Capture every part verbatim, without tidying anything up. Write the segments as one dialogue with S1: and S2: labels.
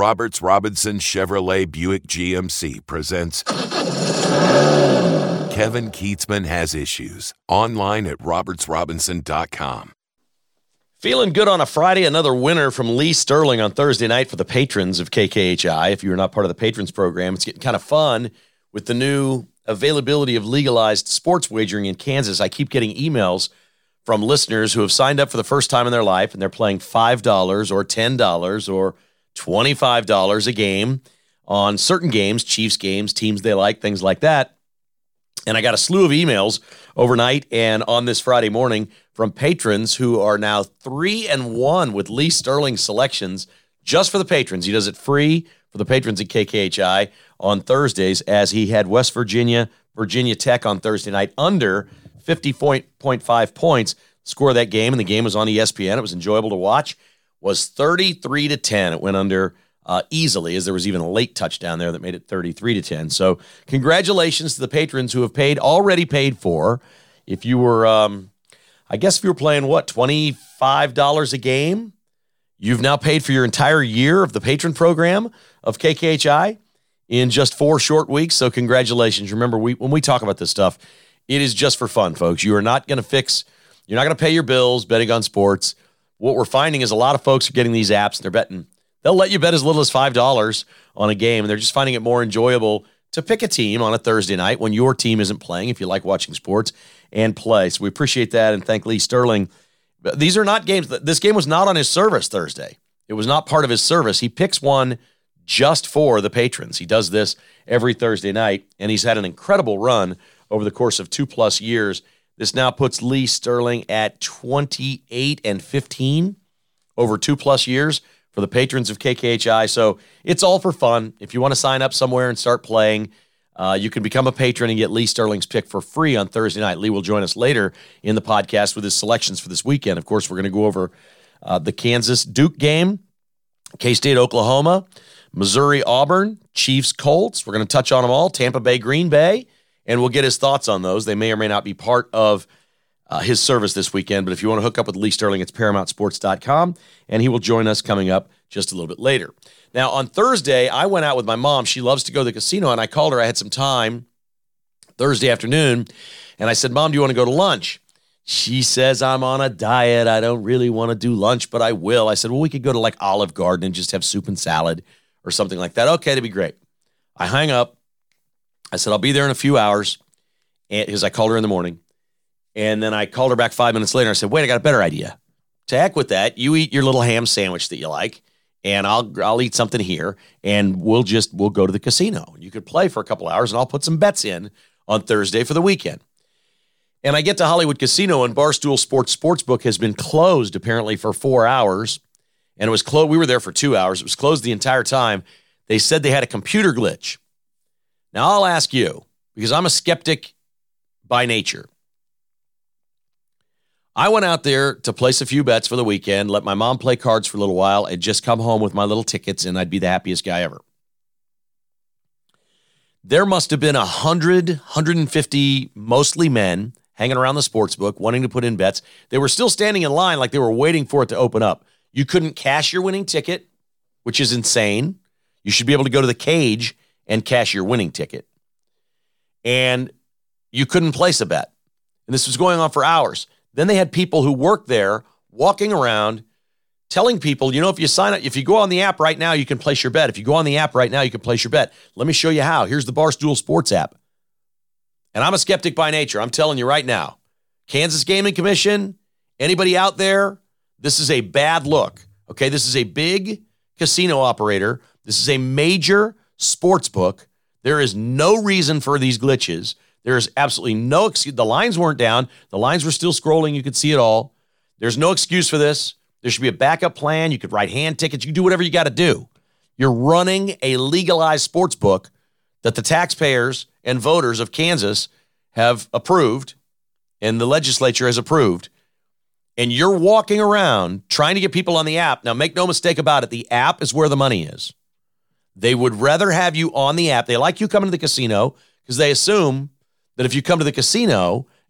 S1: Roberts Robinson Chevrolet Buick G M C presents Kevin Keatsman Has Issues, online at roberts robinson dot com.
S2: Feeling good on a Friday, another winner from Lee Sterling on Thursday night for the patrons of K K H I. If you're not part of the patrons program, it's getting kind of fun with the new availability of legalized sports wagering in Kansas. I keep getting emails from listeners who have signed up for the first time in their life, and they're playing five dollars or ten dollars or twenty-five dollars a game on certain games, Chiefs games, teams they like, things like that. And I got a slew of emails overnight and on this Friday morning from patrons who are now three and one with Lee Sterling selections just for the patrons. He does it free for the patrons at K K H I on Thursdays, as he had West Virginia, Virginia Tech on Thursday night under fifty point five points. Score of that game, and the game was on E S P N. It was enjoyable to watch. Was thirty-three to ten. It went under uh, easily, as there was even a late touchdown there that made it thirty-three to ten. So congratulations to the patrons who have paid, already paid for. If you were, um, I guess if you were playing, what, twenty-five dollars a game, you've now paid for your entire year of the patron program of K K H I in just four short weeks. So congratulations. Remember, we when we talk about this stuff, it is just for fun, folks. You are not going to fix, you're not going to pay your bills betting on sports. What we're finding is a lot of folks are getting these apps and they're betting. They'll let you bet as little as five dollars on a game, and they're just finding it more enjoyable to pick a team on a Thursday night when your team isn't playing, if you like watching sports, and play. So we appreciate that and thank Lee Sterling. These are not games. This game was not on his service Thursday. It was not part of his service. He picks one just for the patrons. He does this every Thursday night, and he's had an incredible run over the course of two-plus years. This now puts Lee Sterling at twenty-eight and fifteen over two-plus years for the patrons of K K H I. So it's all for fun. If you want to sign up somewhere and start playing, uh, you can become a patron and get Lee Sterling's pick for free on Thursday night. Lee will join us later in the podcast with his selections for this weekend. Of course, we're going to go over uh, the Kansas-Duke game, K-State, Oklahoma, Missouri-Auburn, Chiefs-Colts. We're going to touch on them all. Tampa Bay-Green Bay. And we'll get his thoughts on those. They may or may not be part of uh, his service this weekend. But if you want to hook up with Lee Sterling, it's paramount sports dot com. And he will join us coming up just a little bit later. Now, on Thursday, I went out with my mom. She loves to go to the casino. And I called her. I had some time Thursday afternoon. And I said, Mom, do you want to go to lunch? She says, I'm on a diet. I don't really want to do lunch, but I will. I said, well, we could go to like Olive Garden and just have soup and salad or something like that. Okay, that'd be great. I hung up. I said, I'll be there in a few hours, because I called her in the morning. And then I called her back five minutes later. I said, wait, I got a better idea. To heck with that. You eat your little ham sandwich that you like, and I'll I'll eat something here, and we'll just, we'll go to the casino. You could play for a couple hours, and I'll put some bets in on Thursday for the weekend. And I get to Hollywood Casino, and Barstool Sports Sportsbook has been closed apparently for four hours. And it was closed. We were there for two hours. It was closed the entire time. They said they had a computer glitch. Now, I'll ask you, because I'm a skeptic by nature. I went out there to place a few bets for the weekend, let my mom play cards for a little while, and just come home with my little tickets, and I'd be the happiest guy ever. There must have been one hundred, one hundred fifty, mostly men, hanging around the sports book, wanting to put in bets. They were still standing in line like they were waiting for it to open up. You couldn't cash your winning ticket, which is insane. You should be able to go to the cage and cash your winning ticket. And you couldn't place a bet. And this was going on for hours. Then they had people who worked there walking around telling people, you know, if you sign up, if you go on the app right now, you can place your bet. If you go on the app right now, you can place your bet. Let me show you how. Here's the Barstool Sports app. And I'm a skeptic by nature. I'm telling you right now. Kansas Gaming Commission, anybody out there, this is a bad look. Okay, this is a big casino operator. This is a major sports book. There is no reason for these glitches. There is absolutely no excuse. The lines weren't down. The lines were still scrolling. You could see it all. There's no excuse for this. There should be a backup plan. You could write hand tickets. You can do whatever you got to do. You're running a legalized sports book that the taxpayers and voters of Kansas have approved and the legislature has approved. And you're walking around trying to get people on the app. Now, make no mistake about it. The app is where the money is. They would rather have you on the app. They like you coming to the casino because they assume that if you come to the casino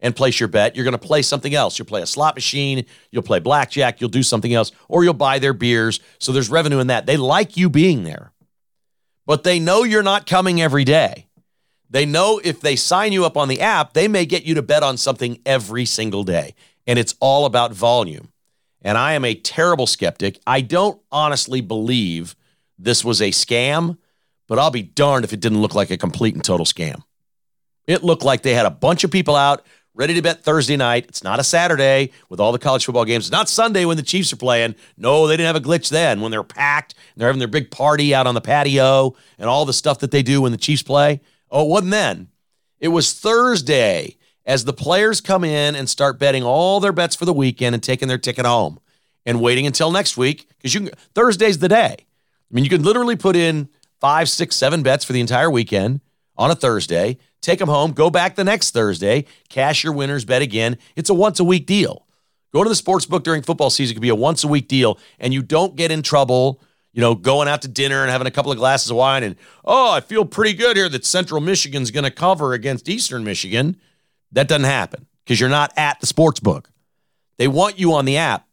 S2: and place your bet, you're going to play something else. You'll play a slot machine, you'll play blackjack, you'll do something else, or you'll buy their beers. So there's revenue in that. They like you being there, but they know you're not coming every day. They know if they sign you up on the app, they may get you to bet on something every single day, and it's all about volume. And I am a terrible skeptic. I don't honestly believe this was a scam, but I'll be darned if it didn't look like a complete and total scam. It looked like they had a bunch of people out ready to bet Thursday night. It's not a Saturday with all the college football games. It's not Sunday when the Chiefs are playing. No, they didn't have a glitch then when they're packed and they're having their big party out on the patio and all the stuff that they do when the Chiefs play. Oh, it wasn't then. It was Thursday as the players come in and start betting all their bets for the weekend and taking their ticket home and waiting until next week because you can, Thursday's the day. I mean, you can literally put in five, six, seven bets for the entire weekend on a Thursday, take them home, go back the next Thursday, cash your winners, bet again. It's a once-a-week deal. Go to the sports book during football season. It could be a once-a-week deal, and you don't get in trouble, you know, going out to dinner and having a couple of glasses of wine and, oh, I feel pretty good here that Central Michigan's going to cover against Eastern Michigan. That doesn't happen because you're not at the sports book. They want you on the app.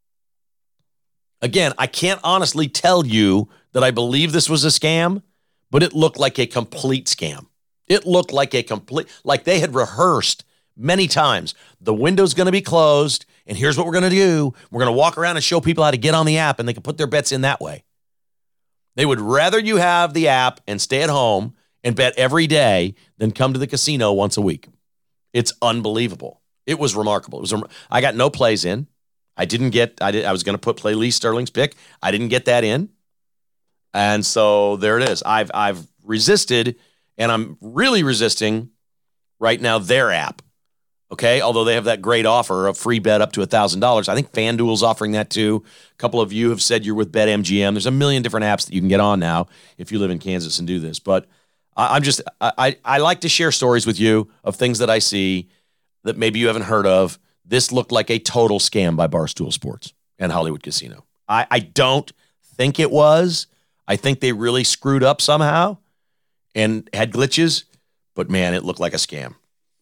S2: Again, I can't honestly tell you that I believe this was a scam, but it looked like a complete scam. It looked like a complete, like they had rehearsed many times. The window's going to be closed, and here's what we're going to do. We're going to walk around and show people how to get on the app, and they can put their bets in that way. They would rather you have the app and stay at home and bet every day than come to the casino once a week. It's unbelievable. It was remarkable. It was. I got no plays in. I didn't get, I, did, I was going to put play Lee Sterling's pick. I didn't get that in. And so there it is. I've I've resisted, and I'm really resisting right now their app. Okay, although they have that great offer of free bet up to one thousand dollars. I think FanDuel's offering that too. A couple of you have said you're with BetMGM. There's a million different apps that you can get on now if you live in Kansas and do this. But I, I'm just, I, I like to share stories with you of things that I see that maybe you haven't heard of. This looked like a total scam by Barstool Sports and Hollywood Casino. I, I don't think it was. I think they really screwed up somehow and had glitches, but man, it looked like a scam.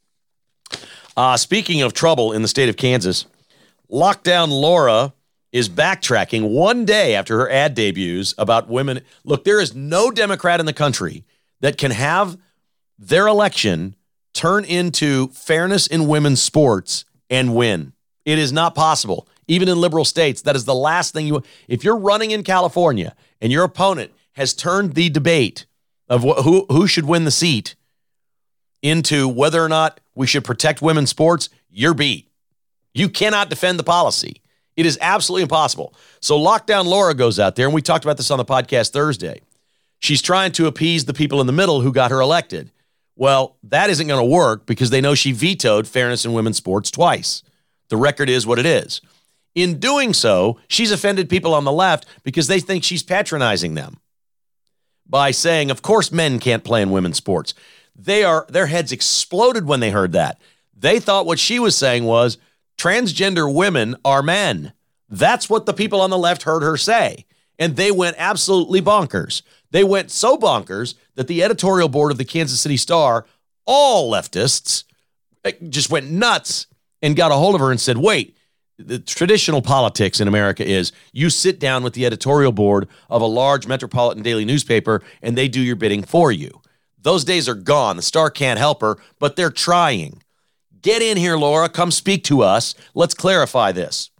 S2: Uh, speaking of trouble in the state of Kansas, Lockdown Laura is backtracking one day after her ad debuts about women. Look, there is no Democrat in the country that can have their election turn into fairness in women's sports and win. It is not possible. Even in liberal states, that is the last thing you, if you're running in California and your opponent has turned the debate of wh- who, who should win the seat into whether or not we should protect women's sports, you're beat. You cannot defend the policy. It is absolutely impossible. So Lockdown Laura goes out there, and we talked about this on the podcast Thursday. She's trying to appease the people in the middle who got her elected. Well, that isn't going to work because they know she vetoed fairness in women's sports twice. The record is what it is. In doing so, she's offended people on the left because they think she's patronizing them by saying, of course, men can't play in women's sports. They are, their heads exploded when they heard that. They thought what she was saying was transgender women are men. That's what the people on the left heard her say. And they went absolutely bonkers. They went so bonkers that the editorial board of the Kansas City Star, all leftists, just went nuts and got a hold of her and said, wait, the traditional politics in America is you sit down with the editorial board of a large metropolitan daily newspaper and they do your bidding for you. Those days are gone. The Star can't help her, but they're trying. Get in here, Laura. Come speak to us. Let's clarify this.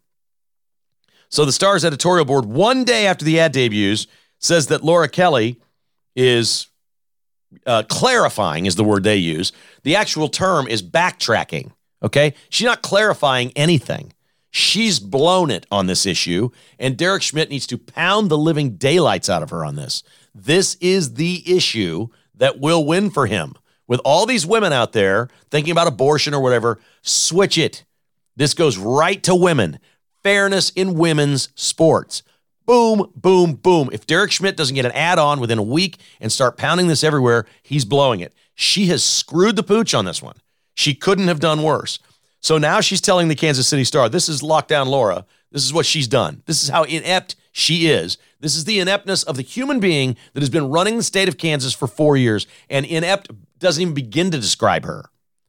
S2: So the Star's editorial board, one day after the ad debuts, says that Laura Kelly is uh, clarifying, is the word they use. The actual term is backtracking, okay? She's not clarifying anything. She's blown it on this issue, and Derek Schmidt needs to pound the living daylights out of her on this. This is the issue that will win for him. With all these women out there thinking about abortion or whatever, switch it. This goes right to women. Fairness in women's sports. Boom, boom, boom. If Derek Schmidt doesn't get an add-on within a week and start pounding this everywhere, he's blowing it. She has screwed the pooch on this one. She couldn't have done worse. So now she's telling the Kansas City Star, this is Lockdown Laura. This is what she's done. This is how inept she is. This is the ineptness of the human being that has been running the state of Kansas for four years, and inept doesn't even begin to describe her.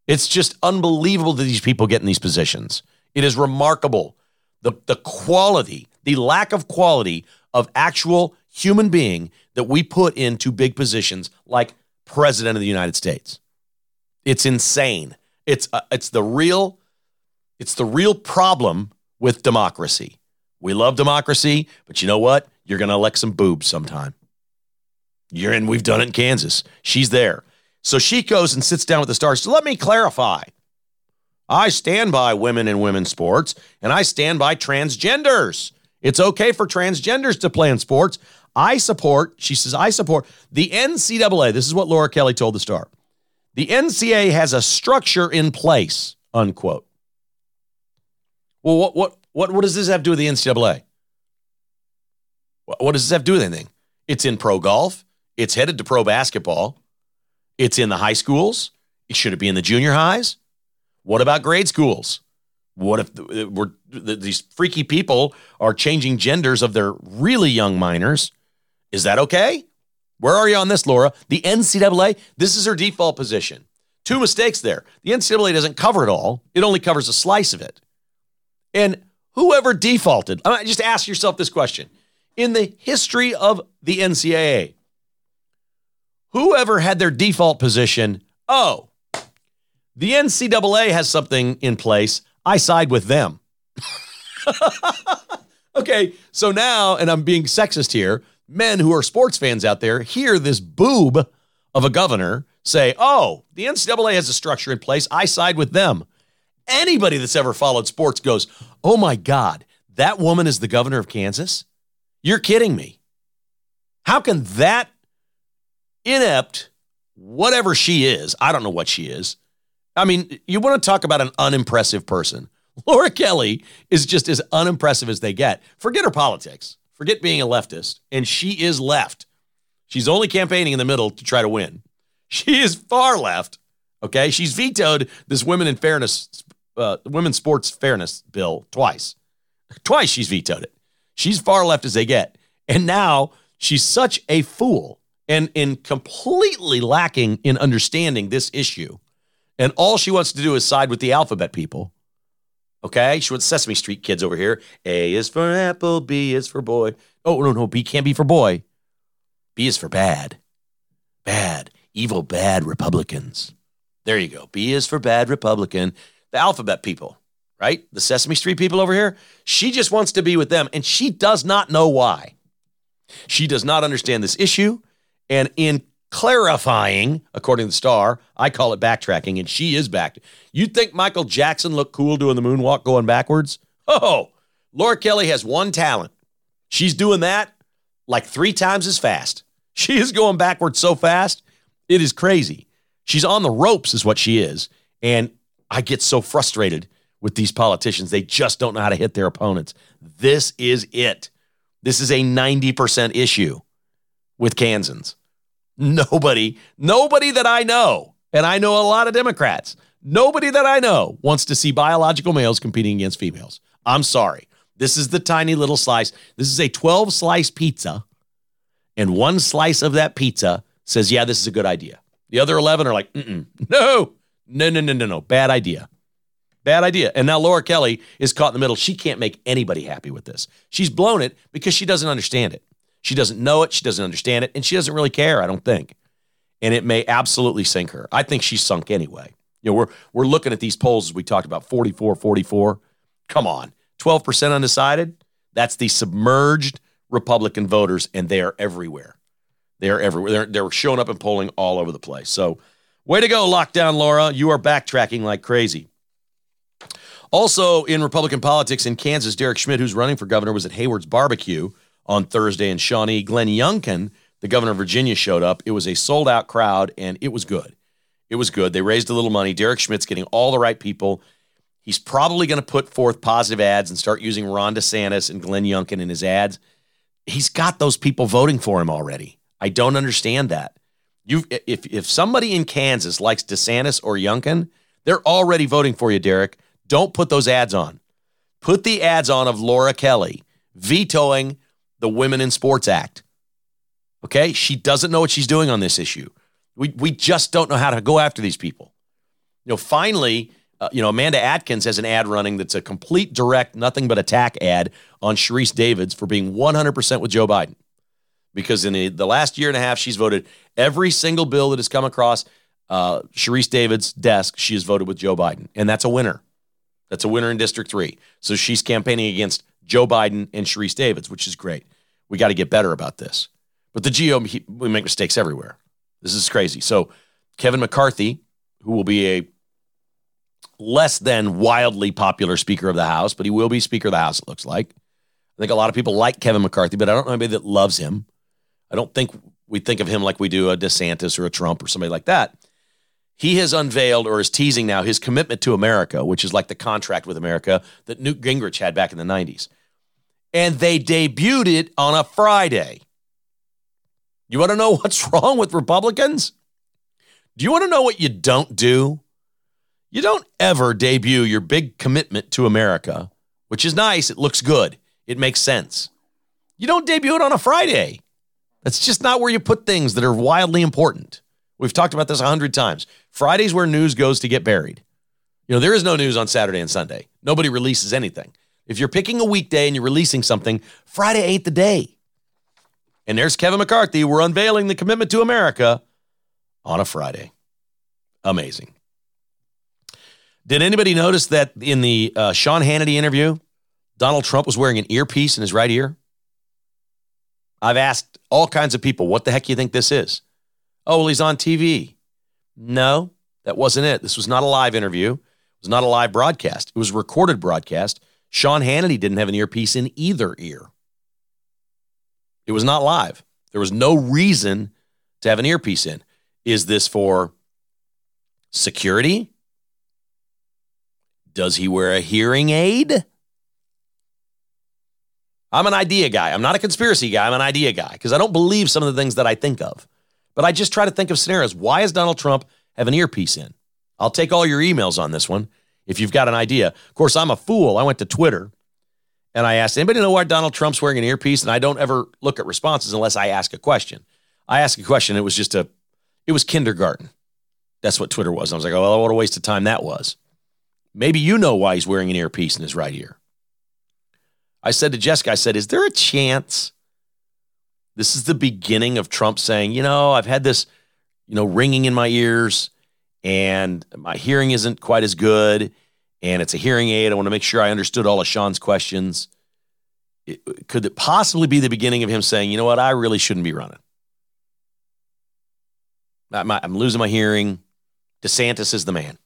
S2: It's just unbelievable that these people get in these positions. It is remarkable. The, the quality, the lack of quality of actual human being that we put into big positions like President of the United States. It's insane. It's uh, it's the real it's the real problem with democracy. We love democracy, but you know what? You're going to elect some boobs sometime. You're in. We've done it in Kansas. She's there. So she goes and sits down with the stars. So let me clarify. I stand by women in women's sports, and I stand by transgenders. It's okay for transgenders to play in sports. I support, she says, I support the N C double A. This is what Laura Kelly told the Star. The N C double A has a structure in place, unquote. Well, what what what, what does this have to do with the N C double A? What, what does this have to do with anything? It's in pro golf. It's headed to pro basketball. It's in the high schools. Should it be in the junior highs? What about grade schools? What if the, we're, the, these freaky people are changing genders of their really young minors? Is that okay? Where are you on this, Laura? The N C double A, this is her default position. Two mistakes there. The N C double A doesn't cover it all. It only covers a slice of it. And whoever defaulted, I mean, just ask yourself this question. In the history of the N C double A, whoever had their default position, oh, the N C double A has something in place, I side with them. Okay, so now, and I'm being sexist here, men who are sports fans out there hear this boob of a governor say, oh, the N C double A has a structure in place, I side with them. Anybody that's ever followed sports goes, oh my God, that woman is the governor of Kansas? You're kidding me. How can that inept, whatever she is, I don't know what she is. I mean, you want to talk about an unimpressive person. Laura Kelly is just as unimpressive as they get. Forget her politics. Forget being a leftist. And she is left. She's only campaigning in the middle to try to win. She is far left. Okay? She's vetoed this women in fairness, uh, women's sports fairness bill twice. Twice she's vetoed it. She's far left as they get. And now she's such a fool and in completely lacking in understanding this issue. And all she wants to do is side with the alphabet people. Okay? She wants Sesame Street kids over here. A is for apple, B is for boy. Oh, no, no, B can't be for boy. B is for bad. Bad. Evil, bad Republicans. There you go. B is for bad Republican. The alphabet people, right? The Sesame Street people over here. She just wants to be with them, and she does not know why. She does not understand this issue, and in clarifying, according to the Star, I call it backtracking, and she is back. You'd think Michael Jackson looked cool doing the moonwalk going backwards? Oh, Laura Kelly has one talent. She's doing that like three times as fast. She is going backwards so fast, it is crazy. She's on the ropes is what she is, and I get so frustrated with these politicians. They just don't know how to hit their opponents. This is it. This is a ninety percent issue with Kansans. Nobody, nobody that I know, and I know a lot of Democrats, nobody that I know wants to see biological males competing against females. I'm sorry. This is the tiny little slice. This is a twelve-slice pizza, and one slice of that pizza says, yeah, this is a good idea. The other eleven are like, mm-mm, no, no, no, no, no, no, bad idea. Bad idea. And now Laura Kelly is caught in the middle. She can't make anybody happy with this. She's blown it because she doesn't understand it. She doesn't know it. She doesn't understand it. And she doesn't really care, I don't think. And it may absolutely sink her. I think she's sunk anyway. You know, we're we're looking at these polls as we talked about, forty-four forty-four. Come on. twelve percent undecided? That's the submerged Republican voters, and they are everywhere. They are everywhere. They're, they're showing up in polling all over the place. So way to go, Lockdown Laura. You are backtracking like crazy. Also in Republican politics in Kansas, Derek Schmidt, who's running for governor, was at Hayward's Barbecue on Thursday in Shawnee. Glenn Youngkin, the governor of Virginia, showed up. It was a sold-out crowd, and it was good. It was good. They raised a little money. Derek Schmidt's getting all the right people. He's probably going to put forth positive ads and start using Ron DeSantis and Glenn Youngkin in his ads. He's got those people voting for him already. I don't understand that. You, if if somebody in Kansas likes DeSantis or Youngkin, they're already voting for you, Derek. Don't put those ads on. Put the ads on of Laura Kelly vetoing the Women in Sports Act. Okay? She doesn't know what she's doing on this issue. We we just don't know how to go after these people. You know, finally, uh, you know, Amanda Atkins has an ad running that's a complete direct, nothing but attack ad on Sharice Davids for being one hundred percent with Joe Biden. Because in the, the last year and a half, she's voted every single bill that has come across uh, Sharice Davids' desk, she has voted with Joe Biden. And that's a winner. That's a winner in District three. So she's campaigning against Joe Biden and Sharice Davids, which is great. We got to get better about this. But the G O P, we make mistakes everywhere. This is crazy. So Kevin McCarthy, who will be a less than wildly popular Speaker of the House, but he will be Speaker of the House, it looks like. I think a lot of people like Kevin McCarthy, but I don't know anybody that loves him. I don't think we think of him like we do a DeSantis or a Trump or somebody like that. He has unveiled or is teasing now his commitment to America, which is like the contract with America that Newt Gingrich had back in the nineties. And they debuted it on a Friday. You want to know what's wrong with Republicans? Do you want to know what you don't do? You don't ever debut your big commitment to America, which is nice. It looks good. It makes sense. You don't debut it on a Friday. That's just not where you put things that are wildly important. We've talked about this a hundred times. Friday's where news goes to get buried. You know, there is no news on Saturday and Sunday. Nobody releases anything. If you're picking a weekday and you're releasing something, Friday ain't the day. And there's Kevin McCarthy. We're unveiling the commitment to America on a Friday. Amazing. Did anybody notice that in the uh, Sean Hannity interview, Donald Trump was wearing an earpiece in his right ear? I've asked all kinds of people, what the heck do you think this is? Oh, well, he's on T V. No, that wasn't it. This was not a live interview. It was not a live broadcast. It was a recorded broadcast. Sean Hannity didn't have an earpiece in either ear. It was not live. There was no reason to have an earpiece in. Is this for security? Does he wear a hearing aid? I'm an idea guy. I'm not a conspiracy guy. I'm an idea guy because I don't believe some of the things that I think of. But I just try to think of scenarios. Why does Donald Trump have an earpiece in? I'll take all your emails on this one if you've got an idea. Of course, I'm a fool. I went to Twitter and I asked, anybody know why Donald Trump's wearing an earpiece? And I don't ever look at responses unless I ask a question. I asked a question. It was just a, it was kindergarten. That's what Twitter was. I was like, oh, well, what a waste of time that was. Maybe you know why he's wearing an earpiece in his right ear. I said to Jessica, I said, is there a chance this is the beginning of Trump saying, you know, I've had this, you know, ringing in my ears and my hearing isn't quite as good and it's a hearing aid. I want to make sure I understood all of Sean's questions. It, could it possibly be the beginning of him saying, you know what, I really shouldn't be running. I'm, I'm losing my hearing. DeSantis is the man.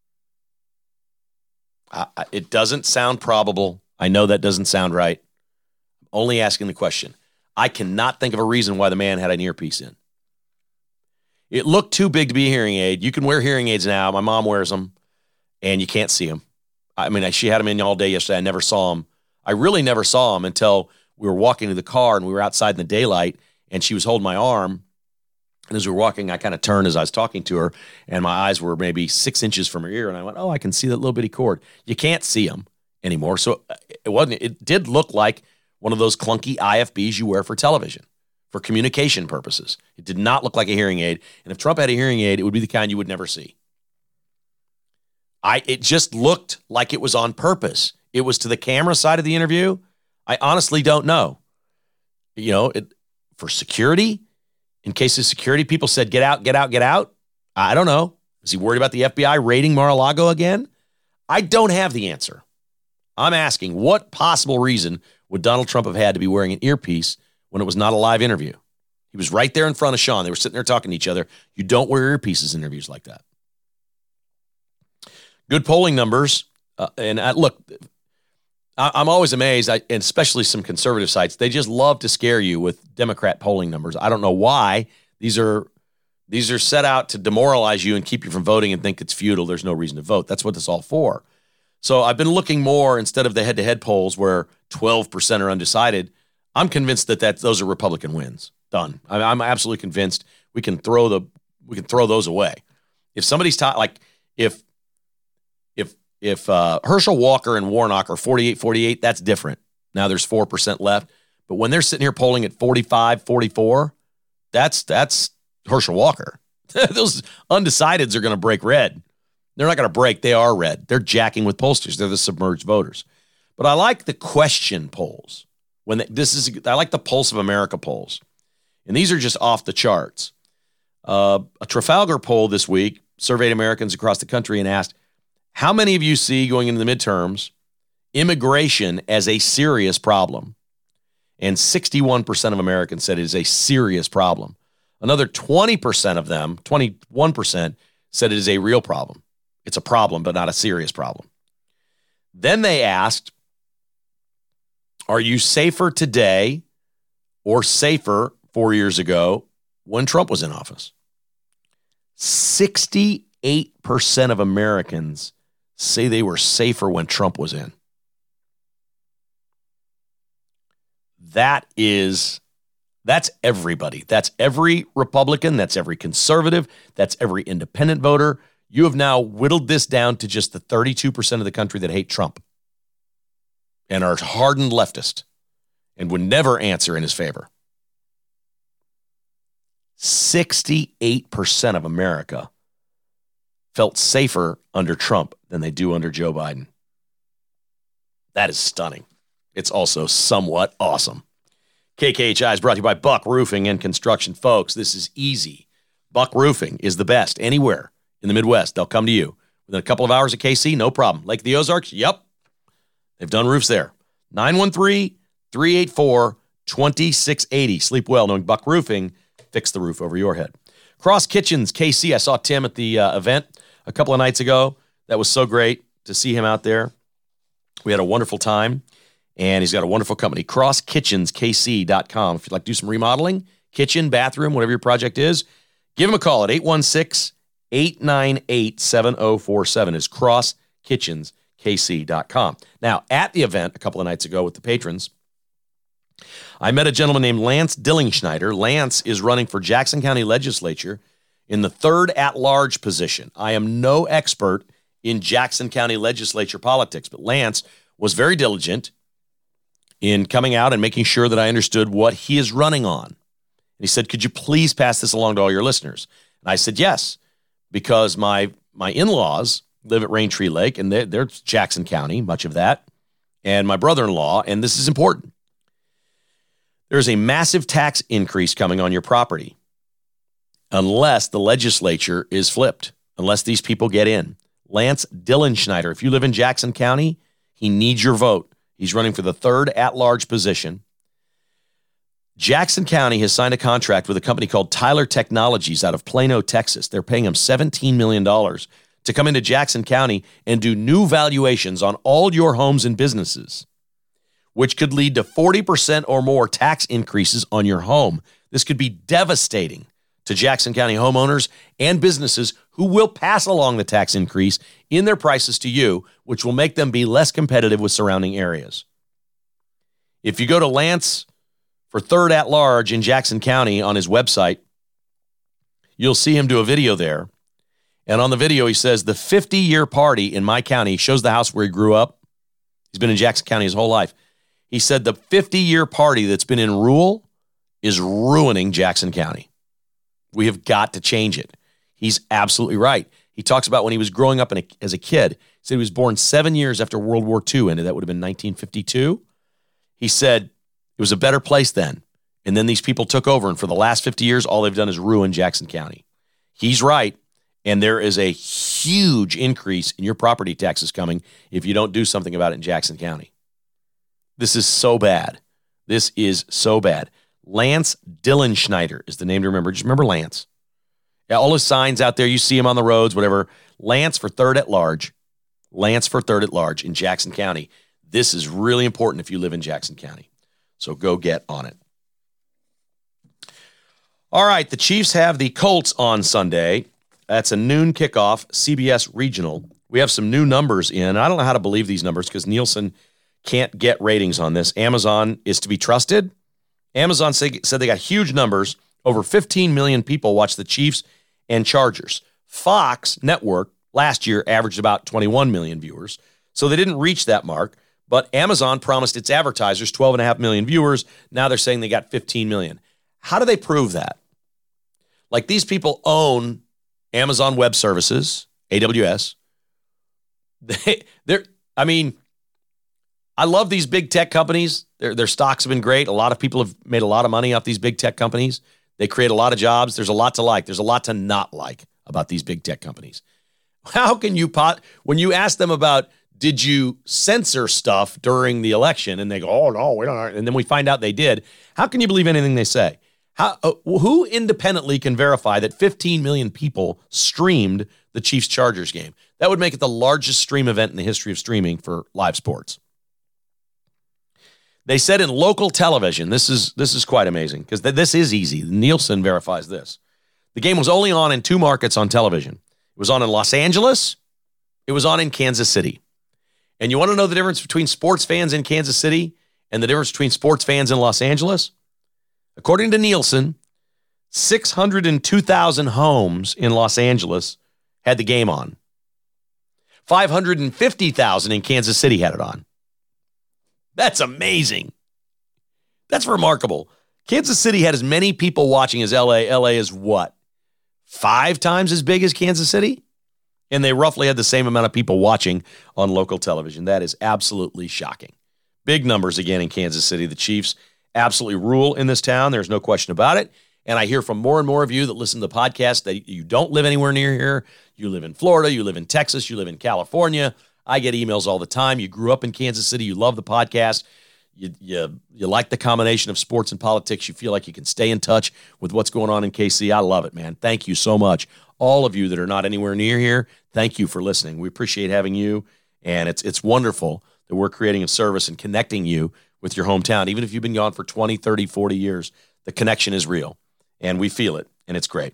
S2: I, I, it doesn't sound probable. I know that doesn't sound right. I'm only asking the question. I cannot think of a reason why the man had an earpiece in. It looked too big to be a hearing aid. You can wear hearing aids now. My mom wears them, and you can't see them. I mean, she had them in all day yesterday. I never saw them. I really never saw them until we were walking to the car, and we were outside in the daylight, and she was holding my arm. And as we were walking, I kind of turned as I was talking to her, and my eyes were maybe six inches from her ear, and I went, oh, I can see that little bitty cord. You can't see them anymore. So it wasn't. It did look like one of those clunky I F Bs you wear for television, for communication purposes. It did not look like a hearing aid. And if Trump had a hearing aid, it would be the kind you would never see. I. It just looked like it was on purpose. It was to the camera side of the interview. I honestly don't know. You know, it, for security, in case of security, people said, get out, get out, get out. I don't know. Is he worried about the F B I raiding Mar-a-Lago again? I don't have the answer. I'm asking, what possible reason would Donald Trump have had to be wearing an earpiece when it was not a live interview? He was right there in front of Sean. They were sitting there talking to each other. You don't wear earpieces in interviews like that. Good polling numbers. Uh, and I, look, I, I'm always amazed, I, and especially some conservative sites, they just love to scare you with Democrat polling numbers. I don't know why. These are these are set out to demoralize you and keep you from voting and think it's futile. There's no reason to vote. That's what it's all for. So I've been looking more, instead of the head-to-head polls where twelve percent are undecided, I'm convinced that, that those are Republican wins. Done. I'm, I'm absolutely convinced we can throw the we can throw those away. If somebody's ta- like if if if uh, Herschel Walker and Warnock are forty-eight forty-eight, that's different. Now there's four percent left. But when they're sitting here polling at forty-five forty-four, that's that's Herschel Walker. Those undecideds are going to break red. They're not going to break. They are red. They're jacking with pollsters. They're the submerged voters. But I like the question polls. When they, this is, I like the Pulse of America polls. And these are just off the charts. Uh, a Trafalgar poll this week surveyed Americans across the country and asked, how many of you see going into the midterms immigration as a serious problem? And sixty-one percent of Americans said it is a serious problem. Another twenty percent of them, twenty-one percent, said it is a real problem. It's a problem, but not a serious problem. Then they asked, are you safer today or safer four years ago when Trump was in office? sixty-eight percent of Americans say they were safer when Trump was in. That is, that's everybody. That's every Republican. That's every conservative. That's every independent voter. You have now whittled this down to just the thirty-two percent of the country that hate Trump and are hardened leftist and would never answer in his favor. sixty-eight percent of America felt safer under Trump than they do under Joe Biden. That is stunning. It's also somewhat awesome. K K H I is brought to you by Buck Roofing and Construction. Folks, this is easy. Buck Roofing is the best anywhere in the Midwest. They'll come to you. Within a couple of hours at K C, no problem. Lake of the Ozarks, yep. They've done roofs there. nine one three, three eight four, two six eight zero. Sleep well knowing Buck Roofing. Fix the roof over your head. Cross Kitchens, K C. I saw Tim at the uh, event a couple of nights ago. That was so great to see him out there. We had a wonderful time, and he's got a wonderful company, cross kitchens k c dot com. If you'd like to do some remodeling, kitchen, bathroom, whatever your project is, give him a call at eight one six, eight nine eight, seven zero four seven. Is cross kitchens k c dot com. Now, at the event a couple of nights ago with the patrons, I met a gentleman named Lance Dillingschneider. Lance is running for Jackson County Legislature in the third at-large position. I am no expert in Jackson County Legislature politics, but Lance was very diligent in coming out and making sure that I understood what he is running on. And he said, could you please pass this along to all your listeners? And I said, yes, because my my in-laws live at Raintree Lake, and they're, they're Jackson County, much of that, and my brother-in-law, and this is important. There's a massive tax increase coming on your property unless the legislature is flipped, unless these people get in. Lance Dillingschneider, if you live in Jackson County, he needs your vote. He's running for the third at-large position. Jackson County has signed a contract with a company called Tyler Technologies out of Plano, Texas. They're paying him seventeen million dollars to come into Jackson County and do new valuations on all your homes and businesses, which could lead to forty percent or more tax increases on your home. This could be devastating to Jackson County homeowners and businesses who will pass along the tax increase in their prices to you, which will make them be less competitive with surrounding areas. If you go to Lance for third at large in Jackson County on his website, you'll see him do a video there. And on the video, he says, the fifty-year party in my county, shows the house where he grew up. He's been in Jackson County his whole life. He said the fifty-year party that's been in rule is ruining Jackson County. We have got to change it. He's absolutely right. He talks about when he was growing up in a, as a kid. He said he was born seven years after World War Two ended. That would have been nineteen fifty-two. He said it was a better place then. And then these people took over, and for the last fifty years, all they've done is ruin Jackson County. He's right, and there is a huge increase in your property taxes coming if you don't do something about it in Jackson County. This is so bad. This is so bad. Lance Dillingschneider is the name to remember. Just remember Lance. Yeah, all his signs out there, you see him on the roads, whatever. Lance for third at large. Lance for third at large in Jackson County. This is really important if you live in Jackson County. So go get on it. All right, the Chiefs have the Colts on Sunday. That's a noon kickoff, C B S Regional. We have some new numbers in. I don't know how to believe these numbers because Nielsen can't get ratings on this. Amazon is to be trusted. Amazon say, said they got huge numbers. Over fifteen million people watch the Chiefs and Chargers. Fox Network last year averaged about twenty-one million viewers, so they didn't reach that mark. But Amazon promised its advertisers twelve point five million viewers. Now they're saying they got fifteen million. How do they prove that? Like, these people own Amazon Web Services, A W S. They, they're, I mean, I love these big tech companies. Their, their stocks have been great. A lot of people have made a lot of money off these big tech companies. They create a lot of jobs. There's a lot to like. There's a lot to not like about these big tech companies. How can you pot when you ask them about, did you censor stuff during the election? And they go, oh, no, we don't. And then we find out they did. How can you believe anything they say? How, uh, who independently can verify that fifteen million people streamed the Chiefs-Chargers game? That would make it the largest stream event in the history of streaming for live sports. They said in local television, this is this is quite amazing, because th- this is easy. Nielsen verifies this. The game was only on in two markets on television. It was on in Los Angeles. It was on in Kansas City. And you want to know the difference between sports fans in Kansas City and the difference between sports fans in Los Angeles? According to Nielsen, six hundred two thousand homes in Los Angeles had the game on. five hundred fifty thousand in Kansas City had it on. That's amazing. That's remarkable. Kansas City had as many people watching as L A. L A is what? Five times as big as Kansas City? And they roughly had the same amount of people watching on local television. That is absolutely shocking. Big numbers again in Kansas City. The Chiefs absolutely rule in this town. There's no question about it. And I hear from more and more of you that listen to the podcast that you don't live anywhere near here. You live in Florida. You live in Texas. You live in California. I get emails all the time. You grew up in Kansas City. You love the podcast. You, you, you like the combination of sports and politics. You feel like you can stay in touch with what's going on in K C. I love it, man. Thank you so much. All of you that are not anywhere near here, thank you for listening. We appreciate having you, and it's it's wonderful that we're creating a service and connecting you with your hometown. Even if you've been gone for twenty, thirty, forty years, the connection is real, and we feel it, and it's great.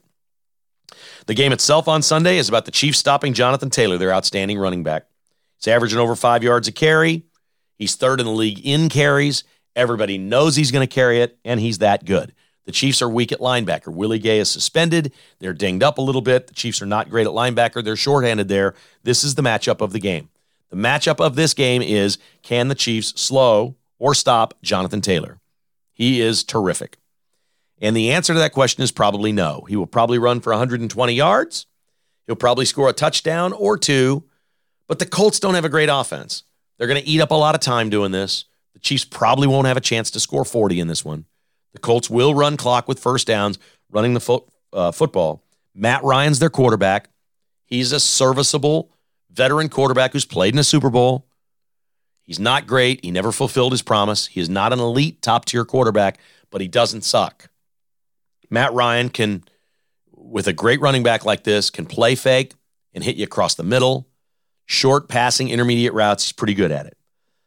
S2: The game itself on Sunday is about the Chiefs stopping Jonathan Taylor, their outstanding running back. He's averaging over five yards a carry. He's third in the league in carries. Everybody knows he's going to carry it, and he's that good. The Chiefs are weak at linebacker. Willie Gay is suspended. They're dinged up a little bit. The Chiefs are not great at linebacker. They're shorthanded there. This is the matchup of the game. The matchup of this game is, can the Chiefs slow or stop Jonathan Taylor? He is terrific. And the answer to that question is probably no. He will probably run for one hundred twenty yards. He'll probably score a touchdown or two. But the Colts don't have a great offense. They're going to eat up a lot of time doing this. The Chiefs probably won't have a chance to score forty in this one. The Colts will run clock with first downs, running the fo- uh, football. Matt Ryan's their quarterback. He's a serviceable veteran quarterback who's played in a Super Bowl. He's not great. He never fulfilled his promise. He is not an elite top-tier quarterback, but he doesn't suck. Matt Ryan can, with a great running back like this, can play fake and hit you across the middle. Short passing, intermediate routes, he's pretty good at it.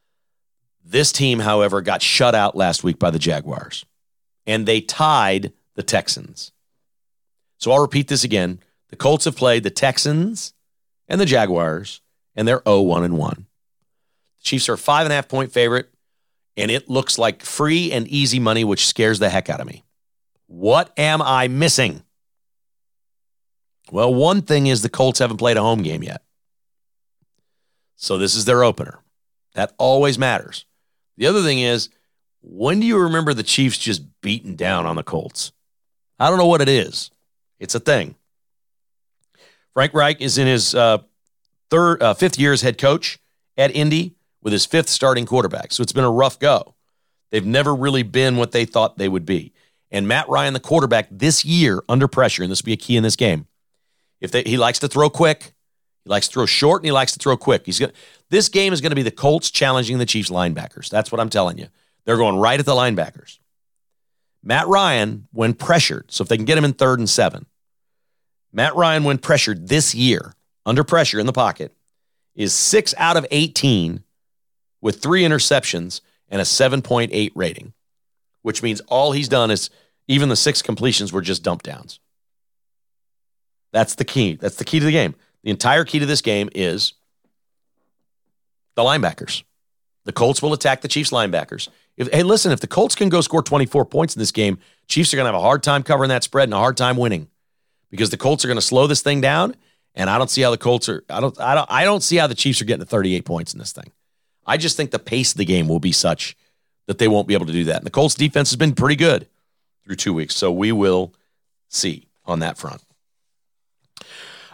S2: This team, however, got shut out last week by the Jaguars, and they tied the Texans. So I'll repeat this again. The Colts have played the Texans and the Jaguars, and they're oh one and one. The Chiefs are a five and a half point favorite, and it looks like free and easy money, which scares the heck out of me. What am I missing? Well, one thing is the Colts haven't played a home game yet. So this is their opener. That always matters. The other thing is, when do you remember the Chiefs just beating down on the Colts? I don't know what it is. It's a thing. Frank Reich is in his uh, third, uh, fifth year as head coach at Indy with his fifth starting quarterback. So it's been a rough go. They've never really been what they thought they would be. And Matt Ryan, the quarterback, this year under pressure, and this will be a key in this game, if they, he likes to throw quick, he likes to throw short, and he likes to throw quick. He's gonna, this game is going to be the Colts challenging the Chiefs linebackers. That's what I'm telling you. They're going right at the linebackers. Matt Ryan, when pressured, so if they can get him in third and seven, Matt Ryan, when pressured this year, under pressure in the pocket, is six out of eighteen with three interceptions and a seven point eight rating, which means all he's done is even the six completions were just dump downs. That's the key. That's the key to the game. The entire key to this game is the linebackers. The Colts will attack the Chiefs linebackers. If, hey, listen, if the Colts can go score twenty-four points in this game, Chiefs are going to have a hard time covering that spread and a hard time winning because the Colts are going to slow this thing down, and I don't see how the Colts are I don't I don't I don't see how the Chiefs are getting to thirty-eight points in this thing. I just think the pace of the game will be such that they won't be able to do that. And the Colts defense has been pretty good through two weeks, so we will see on that front.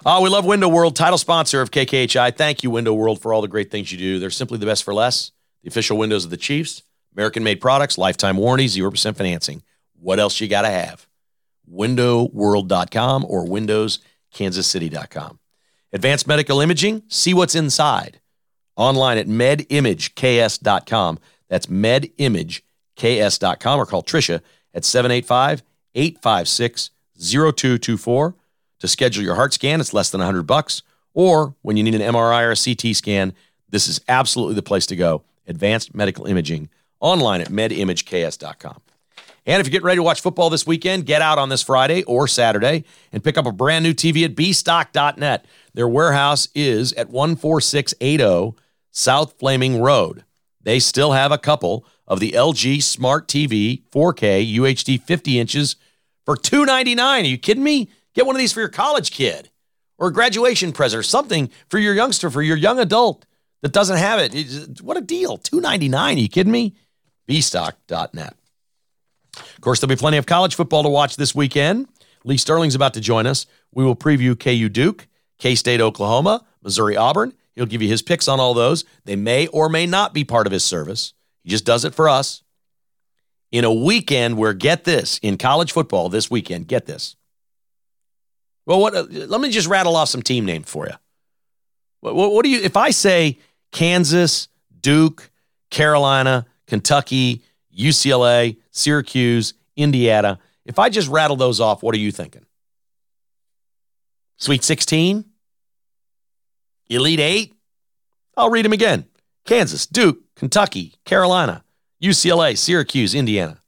S2: Oh, we love Window World, title sponsor of K K H I. Thank you, Window World, for all the great things you do. They're simply the best for less. The official windows of the Chiefs, American-made products, lifetime warranty, zero percent financing. What else you got to have? window world dot com or windows kansas city dot com. Advanced Medical Imaging, see what's inside. Online at med image k s dot com. That's med image k s dot com, or call Tricia at seven eight five, eight five six, zero two two four. To schedule your heart scan, it's less than one hundred bucks. Or when you need an M R I or a C T scan, this is absolutely the place to go. Advanced Medical Imaging, online at med image k s dot com. And if you're getting ready to watch football this weekend, get out on this Friday or Saturday and pick up a brand new T V at b stock dot net. Their warehouse is at one four six eight zero South Flaming Road. They still have a couple of the L G Smart T V four K U H D fifty inches for two hundred ninety-nine dollars. Are you kidding me? Get one of these for your college kid or a graduation present or something for your youngster, for your young adult that doesn't have it. It's, what a deal. two hundred ninety-nine dollars. Are you kidding me? b stock dot net. Of course, there'll be plenty of college football to watch this weekend. Lee Sterling's about to join us. We will preview K U Duke, K-State Oklahoma, Missouri Auburn. He'll give you his picks on all those. They may or may not be part of his service. He just does it for us. In a weekend where, get this, in college football this weekend, get this. Well, what? Uh, let me just rattle off some team names for you. What, what, what do you, if I say Kansas, Duke, Carolina, Kentucky, U C L A, Syracuse, Indiana, if I just rattle those off, what are you thinking? Sweet sixteen? Elite eight? I'll read them again. Kansas, Duke, Kentucky, Carolina, U C L A, Syracuse, Indiana.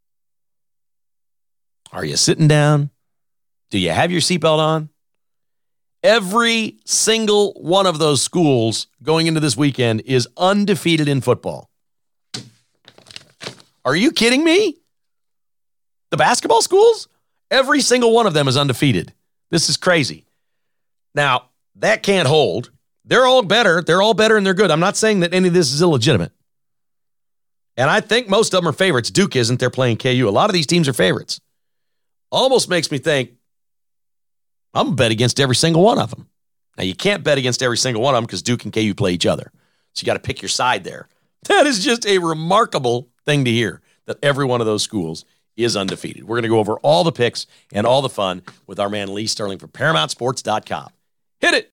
S2: Are you sitting down? Do you have your seatbelt on? Every single one of those schools going into this weekend is undefeated in football. Are you kidding me? The basketball schools? Every single one of them is undefeated. This is crazy. Now, that can't hold. They're all better. They're all better and they're good. I'm not saying that any of this is illegitimate. And I think most of them are favorites. Duke isn't. They're playing K U. A lot of these teams are favorites. Almost makes me think, I'm going to bet against every single one of them. Now, you can't bet against every single one of them because Duke and K U play each other. So you got to pick your side there. That is just a remarkable thing to hear, that every one of those schools is undefeated. We're going to go over all the picks and all the fun with our man Lee Sterling from Paramount Sports dot com. Hit it!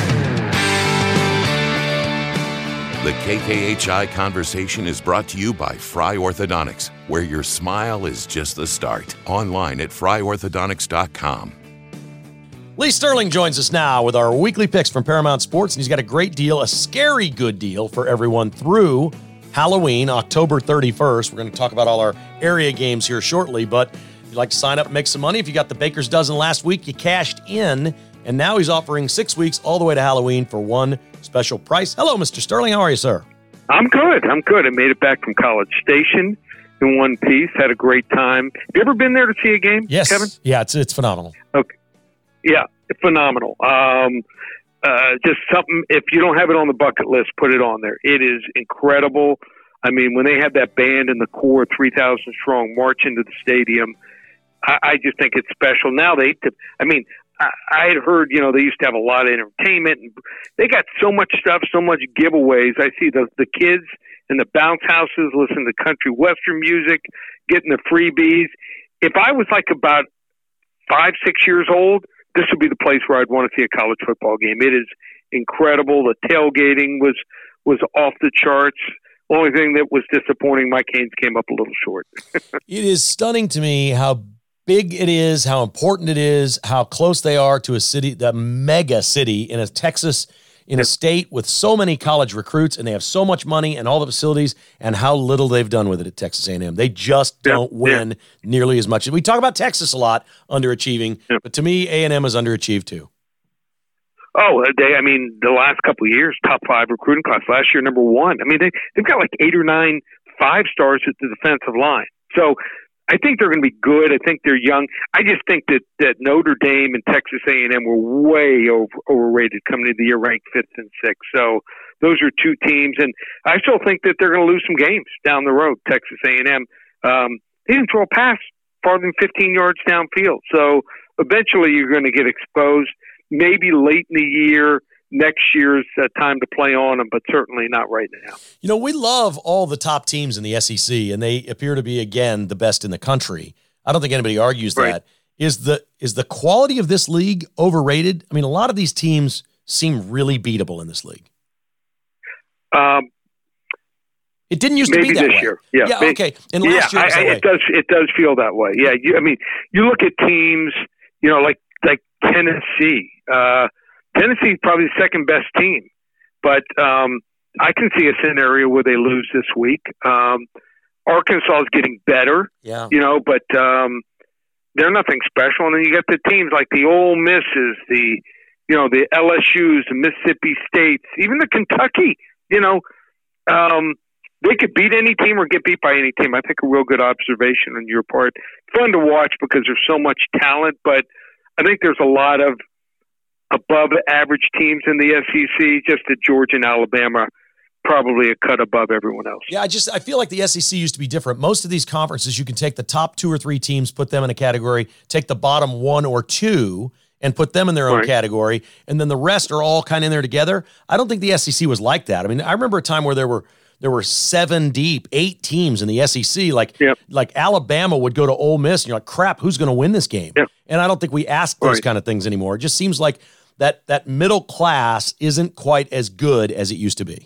S1: The K K H I conversation is brought to you by Fry Orthodontics, where your smile is just the start. Online at fry orthodontics dot com.
S2: Lee Sterling joins us now with our weekly picks from Paramount Sports, and he's got a great deal, a scary good deal for everyone through Halloween, October thirty-first. We're going to talk about all our area games here shortly, but if you'd like to sign up and make some money, if you got the Baker's Dozen last week, you cashed in, and now he's offering six weeks all the way to Halloween for one special price. Hello, Mister Sterling. How are you, sir?
S3: I'm good. I'm good. I made it back from College Station in one piece. Had a great time. Have you ever been there to see a game,
S2: yes.
S3: Kevin?
S2: Yeah, it's it's phenomenal.
S3: Okay. Yeah, phenomenal. Um, uh, just something, if you don't have it on the bucket list, put it on there. It is incredible. I mean, when they have that band in the core, three thousand strong, march into the stadium, I, I just think it's special. Now they, I mean, I, I had heard, you know, they used to have a lot of entertainment, and they got so much stuff, so much giveaways. I see the, the kids in the bounce houses listening to country western music, getting the freebies. If I was like about five, six years old, this would be the place where I'd want to see a college football game. It is incredible. The tailgating was was off the charts. Only thing that was disappointing, my Canes came up a little short.
S2: It is stunning to me how big it is, how important it is, how close they are to a city, the mega city in a Texas, in a state with so many college recruits, and they have so much money and all the facilities, and how little they've done with it at Texas A and M. They just don't yeah, win yeah. nearly as much. We talk about Texas a lot, underachieving, yeah. but to me, A and M is underachieved too.
S3: Oh, they, I mean, the last couple of years, top five recruiting class. Last year, number one. I mean, they, they've got like eight or nine five stars at the defensive line. So I think they're going to be good. I think they're young. I just think that, that Notre Dame and Texas A and M were way over, overrated coming into the year, ranked fifth and sixth. So those are two teams. And I still think that they're going to lose some games down the road, Texas A and M. Um, they didn't throw a pass farther than fifteen yards downfield. So eventually you're going to get exposed. maybe late in the year, next year's uh, time to play on them, but certainly not right now.
S2: You know, we love all the top teams in the S E C, and they appear to be, again, the best in the country. I don't think anybody argues
S3: right.
S2: that. Is the is the quality of this league overrated? I mean, a lot of these teams seem really beatable in this league.
S3: Um,
S2: it didn't used
S3: maybe
S2: to be that
S3: this
S2: way.
S3: year. Yeah,
S2: yeah
S3: maybe,
S2: okay. And last
S3: yeah,
S2: year, it, was
S3: I,
S2: that
S3: I,
S2: way.
S3: it does. It does feel that way. Yeah, you, I mean, you look at teams, you know, like like Tennessee. Uh, Tennessee is probably the second best team, but um, I can see a scenario where they lose this week. Um, Arkansas is getting better,
S2: yeah.
S3: you know, but um, they're nothing special. And then you got the teams like the Ole Misses, the you know the L S Us, the Mississippi States, even the Kentucky. You know, um, they could beat any team or get beat by any team. I think a real good observation on your part. Fun to watch because there's so much talent, but I think there's a lot of above average teams in the S E C, just that Georgia and Alabama probably a cut above everyone else.
S2: Yeah, I just I feel like the S E C used to be different. Most of these conferences, you can take the top two or three teams, put them in a category, take the bottom one or two and put them in their own
S3: right.
S2: category, and then the rest are all kind of in there together. I don't think the S E C was like that. I mean, I remember a time where there were there were seven deep, eight teams in the S E C. Like
S3: yep.
S2: like Alabama would go to Ole Miss, and you're like, crap, who's going to win this game?
S3: Yep.
S2: And I don't think we ask those
S3: right.
S2: kind of things anymore. It just seems like that that middle class isn't quite as good as it used to be.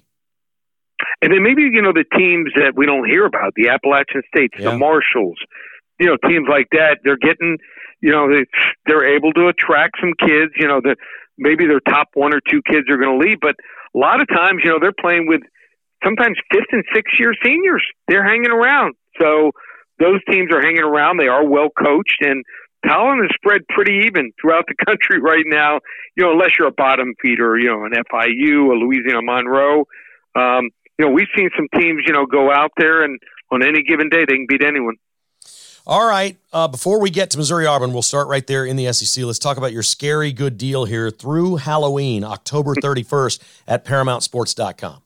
S3: And then maybe, you know, the teams that we don't hear about, the Appalachian States,
S2: yeah.
S3: the Marshalls, you know, teams like that, they're getting, you know, they, they're able to attract some kids, you know, the, maybe their top one or two kids are going to leave, but a lot of times, you know, they're playing with sometimes fifth and sixth year seniors. They're hanging around. So those teams are hanging around. They are well coached, and talent is spread pretty even throughout the country right now, you know, unless you're a bottom feeder, you know, an F I U, a Louisiana Monroe. Um, you know, we've seen some teams, you know, go out there and on any given day, they can beat anyone.
S2: All right. Uh, before we get to Missouri-Auburn, we'll start right there in the S E C. Let's talk about your scary good deal here through Halloween, October thirty-first at paramount sports dot com.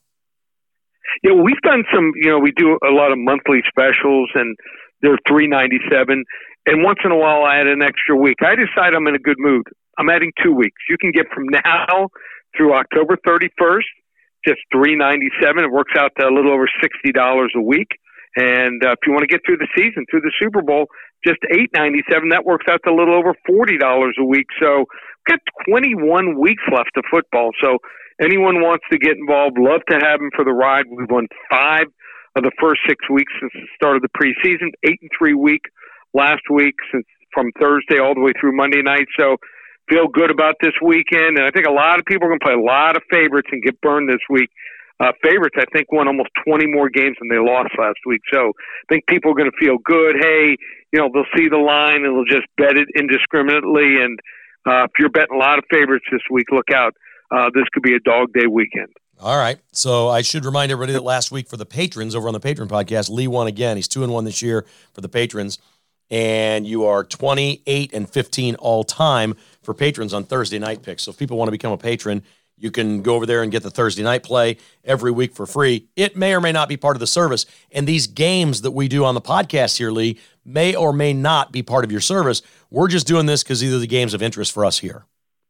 S3: Yeah, well, we've done some, you know, we do a lot of monthly specials, and they're three ninety-seven. And once in a while, I add an extra week. I decide I'm in a good mood. I'm adding two weeks. You can get from now through October thirty-first, just three ninety-seven. It works out to a little over sixty dollars a week. And uh, if you want to get through the season, through the Super Bowl, just eight ninety-seven. That works out to a little over forty dollars a week. So we've got twenty-one weeks left of football. So anyone wants to get involved, love to have them for the ride. We've won five of the first six weeks since the start of the preseason, eight and three week last week, since from Thursday all the way through Monday night. So feel good about this weekend. And I think a lot of people are going to play a lot of favorites and get burned this week. Uh, favorites, I think, won almost twenty more games than they lost last week. So I think people are going to feel good. Hey, you know, they'll see the line and they'll just bet it indiscriminately. And uh, if you're betting a lot of favorites this week, look out. Uh, this could be a dog day weekend.
S2: All right. So I should remind everybody that last week for the patrons over on the Patron podcast, Lee won again. He's two and one this year for the patrons. And you are twenty-eight and fifteen all time for patrons on Thursday night picks. So if people want to become a patron, you can go over there and get the Thursday night play every week for free. It may or may not be part of the service. And these games that we do on the podcast here, Lee, may or may not be part of your service. We're just doing this because these are the games of interest for us here.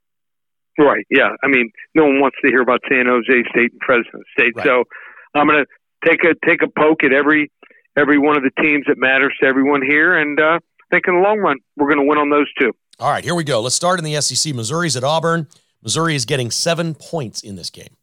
S3: Right. Yeah. I mean, no one wants to hear about San Jose State and Fresno State.
S2: Right.
S3: So I'm going to take a take a poke at every every one of the teams that matters to everyone here. And uh, I think in the long run, we're going to win on those two.
S2: All right, here we go. Let's start in the S E C. Missouri's at Auburn. Missouri is getting seven points in this game.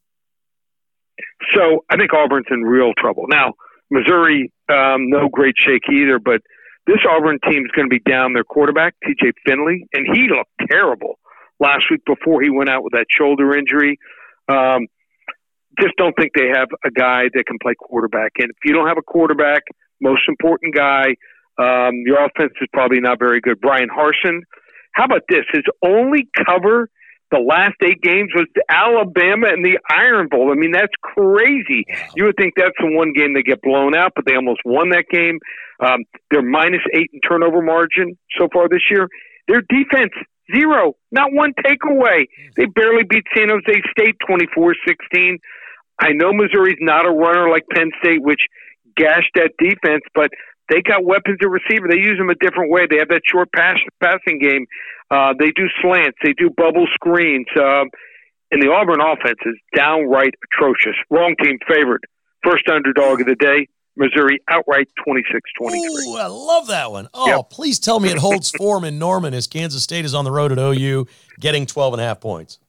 S3: So I think Auburn's in real trouble. Now, Missouri, um, no great shake either, but this Auburn team is going to be down their quarterback, T J Finley, and he looked terrible last week before he went out with that shoulder injury. Um, just don't think they have a guy that can play quarterback. And if you don't have a quarterback, most important guy, um, your offense is probably not very good. Brian Harsin, how about this? His only cover the last eight games was Alabama and the Iron Bowl. I mean, that's crazy. You would think that's the one game they get blown out, but they almost won that game. Um, they're minus eight in turnover margin so far this year. Their defense, zero, not one takeaway. They barely beat San Jose State twenty-four sixteen. I know Missouri's not a runner like Penn State, which gashed that defense, but they got weapons at receiver. They use them a different way. They have that short pass, passing game. Uh, they do slants. They do bubble screens. Um, and the Auburn offense is downright atrocious. Wrong team favored. First underdog of the day, Missouri outright twenty-six twenty-three.
S2: Ooh, I love that one. Oh,
S3: yep.
S2: Please tell me it holds form in Norman as Kansas State is on the road at O U getting twelve and a half points.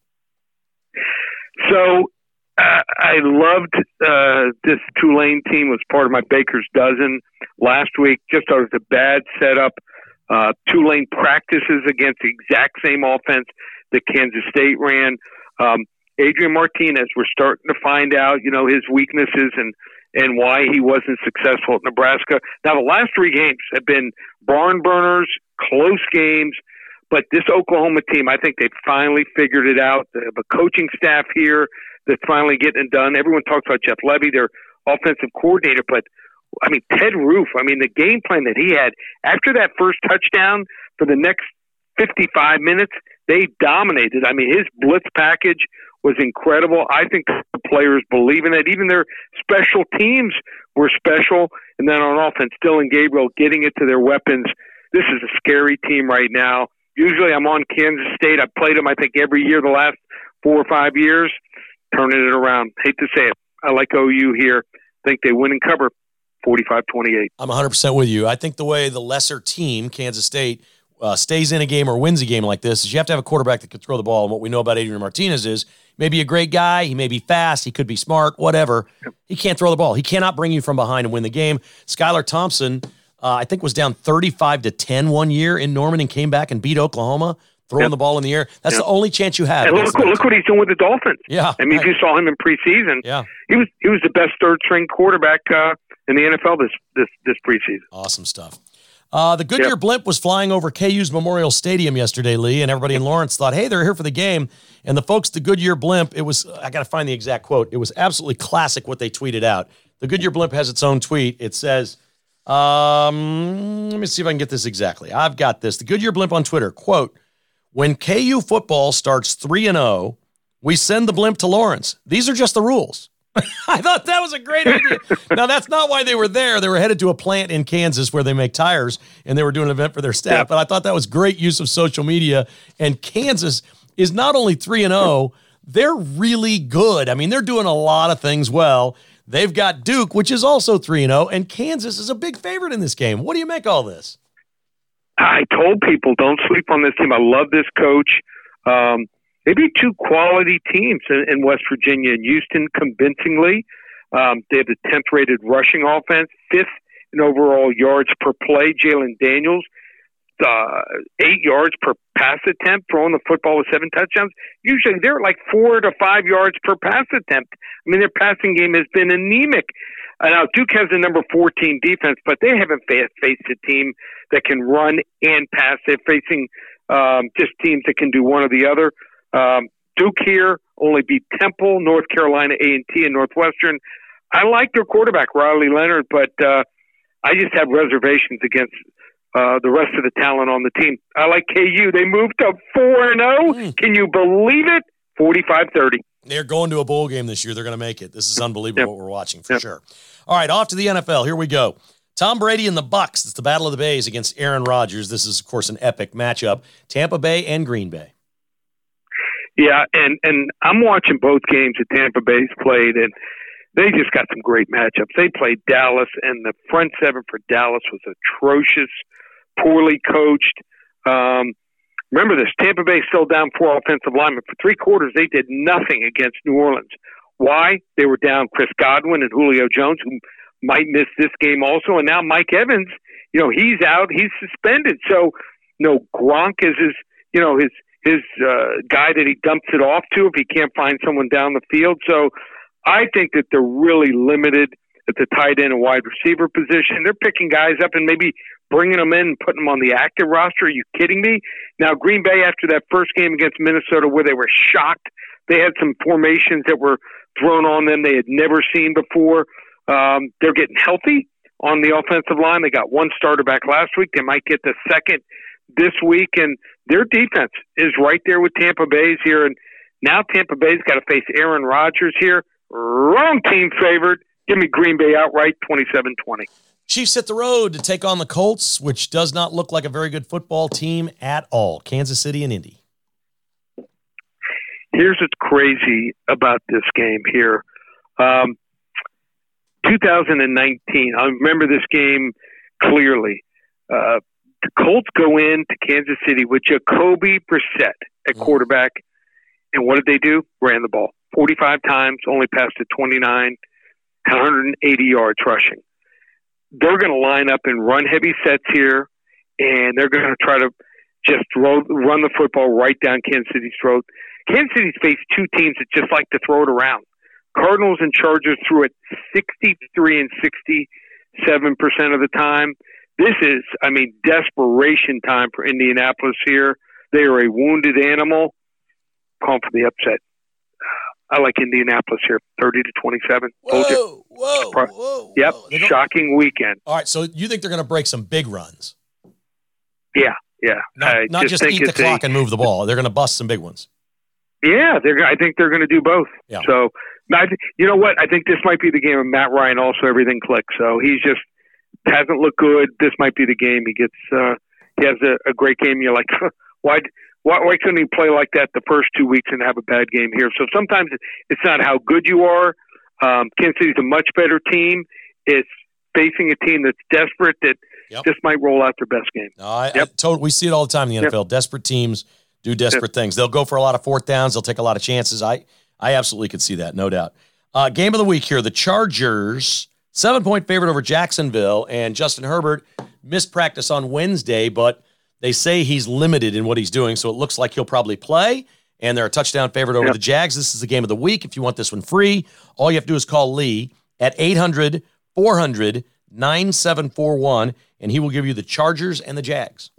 S3: So uh, I loved uh, this Tulane team was part of my Baker's Dozen last week. Just thought it was a bad setup. Uh, Tulane practices against the exact same offense that Kansas State ran. Um, Adrian Martinez, we're starting to find out, you know, his weaknesses and, and why he wasn't successful at Nebraska. Now, the last three games have been barn burners, close games, but this Oklahoma team, I think they finally figured it out. They have a coaching staff here that's finally getting it done. Everyone talks about Jeff Levy, their offensive coordinator, but I mean, Ted Roof, I mean, the game plan that he had after that first touchdown for the next fifty-five minutes, they dominated. I mean, his blitz package was incredible. I think the players believe in it. Even their special teams were special. And then on offense, Dylan Gabriel getting it to their weapons. This is a scary team right now. Usually I'm on Kansas State. I've played them, I think, every year the last four or five years. Turning it around. Hate to say it. I like O U here. Think they win and cover forty-five twenty-eight.
S2: I'm one hundred percent with you. I think the way the lesser team, Kansas State, uh, stays in a game or wins a game like this is you have to have a quarterback that can throw the ball. And what we know about Adrian Martinez is maybe a great guy. He may be fast. He could be smart, whatever. He can't throw the ball. He cannot bring you from behind and win the game. Skylar Thompson, uh, I think, was down thirty-five to ten one year in Norman and came back and beat Oklahoma, throwing yep. the ball in the air. That's yep. the only chance you have.
S3: And look, look what he's doing with the Dolphins.
S2: Yeah.
S3: I mean,
S2: right.
S3: if you saw him in preseason,
S2: yeah.
S3: he was he was the best third-string quarterback uh, in the N F L this, this, this preseason.
S2: Awesome stuff. Uh, the Goodyear yep. blimp was flying over K U's Memorial Stadium yesterday, Lee, and everybody in Lawrence thought, hey, they're here for the game. And the folks, the Goodyear blimp, it was, I got to find the exact quote. It was absolutely classic what they tweeted out. The Goodyear blimp has its own tweet. It says, um, let me see if I can get this exactly. I've got this. The Goodyear blimp on Twitter, quote, when K U football starts three and oh, we send the blimp to Lawrence. These are just the rules. I thought that was a great idea. Now, that's not why they were there. They were headed to a plant in Kansas where they make tires, and they were doing an event for their staff. Yeah. But I thought that was great use of social media. And Kansas is not only three and oh, they're really good. I mean, they're doing a lot of things well. They've got Duke, which is also three and oh, and Kansas is a big favorite in this game. What do you make all this?
S3: I told people, don't sleep on this team. I love this coach. Um, Maybe two quality teams in, in West Virginia and Houston, convincingly. Um, they have the tenth rated rushing offense, fifth in overall yards per play. Jalen Daniels, uh, eight yards per pass attempt, throwing the football with seven touchdowns. Usually they're like four to five yards per pass attempt. I mean, their passing game has been anemic. Uh, now, Duke has the number fourteen defense, but they haven't fa- faced a team that can run and pass. They're facing um, just teams that can do one or the other. Um, Duke here only beat Temple, North Carolina A and T, and Northwestern. I like their quarterback, Riley Leonard, but uh, I just have reservations against uh, the rest of the talent on the team. I like K U. They moved to four and oh. Mm. Can you believe it? forty-five thirty.
S2: They're going to a bowl game this year. They're going to make it. This is unbelievable
S3: yep.
S2: what we're watching for
S3: yep.
S2: sure. All right, off to the N F L. Here we go. Tom Brady and the Bucs. It's the Battle of the Bays against Aaron Rodgers. This is, of course, an epic matchup. Tampa Bay and Green Bay.
S3: Yeah, and, and I'm watching both games that Tampa Bay's played, and they just got some great matchups. They played Dallas, and the front seven for Dallas was atrocious, poorly coached. Um, remember this, Tampa Bay still down four offensive linemen. For three quarters, they did nothing against New Orleans. Why? They were down Chris Godwin and Julio Jones, who might miss this game also, and now Mike Evans, you know, he's out, he's suspended. So, you know, Gronk is his, you know, his – his uh, guy that he dumps it off to if he can't find someone down the field. So I think that they're really limited at the tight end and wide receiver position. They're picking guys up and maybe bringing them in and putting them on the active roster. Are you kidding me? Now, Green Bay, after that first game against Minnesota where they were shocked, they had some formations that were thrown on them they had never seen before. Um, they're getting healthy on the offensive line. They got one starter back last week. They might get the second this week, and their defense is right there with Tampa Bay's here. And now Tampa Bay's got to face Aaron Rodgers here. Wrong team favored. Give me Green Bay outright, twenty-seven twenty.
S2: Chiefs hit the road to take on the Colts, which does not look like a very good football team at all. Kansas City and Indy.
S3: Here's what's crazy about this game here. Um, two thousand nineteen, I remember this game clearly. Uh, the Colts go into Kansas City with Jacoby Brissett at quarterback, and what did they do? Ran the ball forty-five times, only passed it twenty-nine, one hundred eighty yards rushing. They're going to line up and run heavy sets here, and they're going to try to just throw, run the football right down Kansas City's throat. Kansas City's faced two teams that just like to throw it around. Cardinals and Chargers threw it sixty-three and sixty-seven percent of the time. This is, I mean, desperation time for Indianapolis here. They are a wounded animal. Calling for the upset. I like Indianapolis here, thirty to twenty-seven.
S2: Whoa, whoa, whoa, whoa.
S3: Yep,
S2: whoa.
S3: Shocking weekend.
S2: All right, so you think they're going to break some big runs?
S3: Yeah, yeah.
S2: Not,
S3: I
S2: not just,
S3: just
S2: eat the clock
S3: a,
S2: and move the ball. They're going to bust some big ones.
S3: Yeah, they're. I think they're going to do both.
S2: Yeah.
S3: So, I, you know what? I think this might be the game of Matt Ryan. Also, everything clicks. So he's just hasn't looked good. This might be the game. He gets. Uh, he has a, a great game. You're like, why? Why, why couldn't he play like that the first two weeks and have a bad game here? So sometimes it's not how good you are. Um, Kansas City's a much better team. It's facing a team that's desperate that yep. just might roll out their best game.
S2: No, I,
S3: yep.
S2: I told, we see it all the time in the N F L. Yep. Desperate teams do desperate yep. things. They'll go for a lot of fourth downs. They'll take a lot of chances. I, I absolutely could see that, no doubt. Uh, game of the week here, the Chargers, seven-point favorite over Jacksonville, and Justin Herbert missed practice on Wednesday, but they say he's limited in what he's doing, so it looks like he'll probably play, and they're a touchdown favorite over yep. the Jags. This is the game of the week. If you want this one free, all you have to do is call Lee at eight hundred, four hundred, nine seven four one, and he will give you the Chargers and the Jags.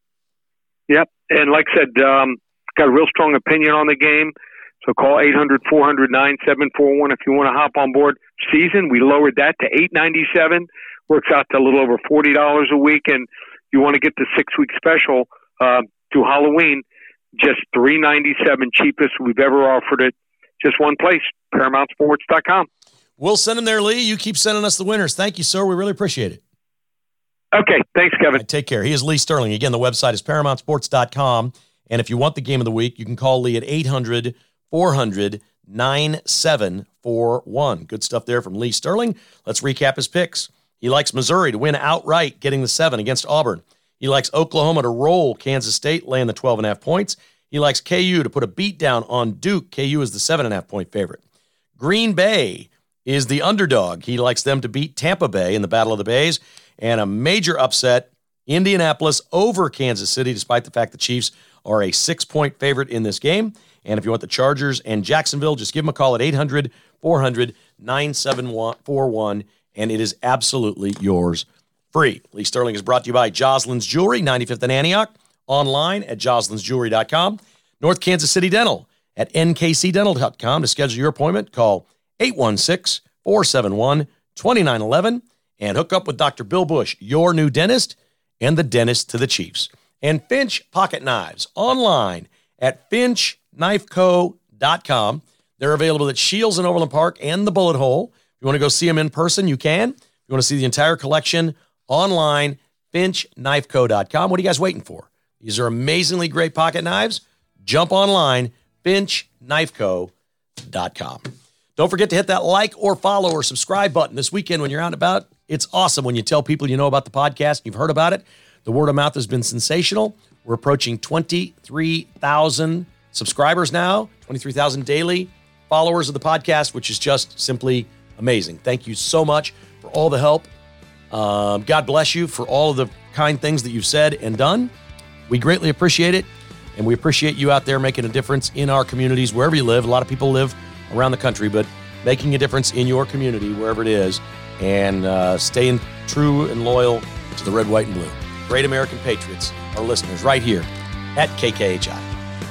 S3: Yep, and like I said, um, got a real strong opinion on the game, so call eight hundred, four hundred, nine seven four one if you want to hop on board. Season, we lowered that to eight ninety-seven, works out to a little over forty dollars a week, and you want to get the six-week special uh, to Halloween, just three ninety-seven, cheapest we've ever offered it. Just one place, Paramount Sports dot com.
S2: We'll send them there, Lee. You keep sending us the winners. Thank you, sir. We really appreciate it.
S3: Okay. Thanks, Kevin.
S2: Right, take care. He is Lee Sterling. Again, the website is Paramount Sports dot com. And if you want the game of the week, you can call Lee at eight hundred, four hundred, nine seven four one. Good stuff there from Lee Sterling. Let's recap his picks. He likes Missouri to win outright, getting the seven against Auburn. He likes Oklahoma to roll Kansas State, laying the twelve and a half points. He likes K U to put a beat down on Duke. K U is the seven and a half point favorite. Green Bay is the underdog. He likes them to beat Tampa Bay in the Battle of the Bays. And a major upset, Indianapolis over Kansas City, despite the fact the Chiefs are a six-point favorite in this game. And if you want the Chargers and Jacksonville, just give them a call at eight hundred, four hundred, nine seven four one. And it is absolutely yours free. Lee Sterling is brought to you by Joslin's Jewelry, ninety-fifth and Antioch, online at joslins jewelry dot com. North Kansas City Dental at n k c dental dot com. To schedule your appointment, call eight one six, four seven one, two nine one one and hook up with Doctor Bill Bush, your new dentist, and the dentist to the Chiefs. And Finch Pocket Knives, online at finch knife co dot com. They're available at Shields in Overland Park and the Bullet Hole. If you want to go see them in person, you can. If you want to see the entire collection, online, finch knife co dot com. What are you guys waiting for? These are amazingly great pocket knives. Jump online, finch knife co dot com. Don't forget to hit that like or follow or subscribe button this weekend when you're out and about. It's awesome when you tell people you know about the podcast, you've heard about it. The word of mouth has been sensational. We're approaching twenty-three thousand subscribers now, twenty-three thousand daily followers of the podcast, which is just simply amazing. Thank you so much for all the help. Um, God bless you for all of the kind things that you've said and done. We greatly appreciate it, and we appreciate you out there making a difference in our communities, wherever you live. A lot of people live around the country, but making a difference in your community, wherever it is, and uh, staying true and loyal to the red, white, and blue. Great American Patriots, our listeners, right here at K K H I.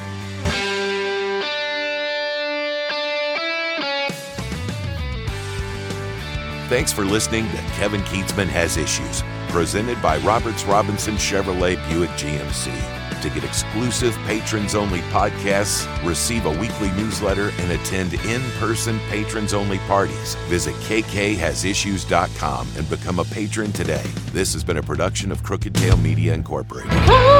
S1: Thanks for listening to Kevin Keatsman Has Issues, presented by Roberts Robinson Chevrolet Buick G M C. to get exclusive patrons-only podcasts, receive a weekly newsletter, and attend in-person patrons-only parties. Visit k k has issues dot com and become a patron today. This has been a production of Crooked Tail Media Incorporated.